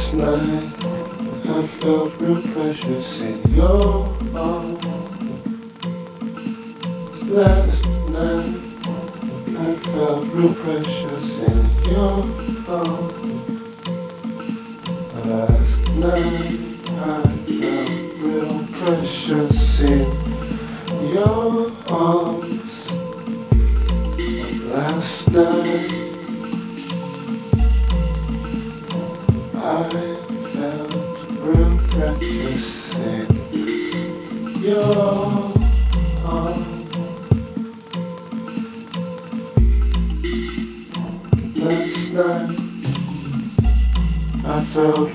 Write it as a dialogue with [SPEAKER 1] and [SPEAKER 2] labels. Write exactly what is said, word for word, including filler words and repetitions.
[SPEAKER 1] Last night I felt real precious in your arms. Last night I felt real precious in your arms. Last night I felt real precious in your arms. Last night I felt real precious in your arms. Last night I felt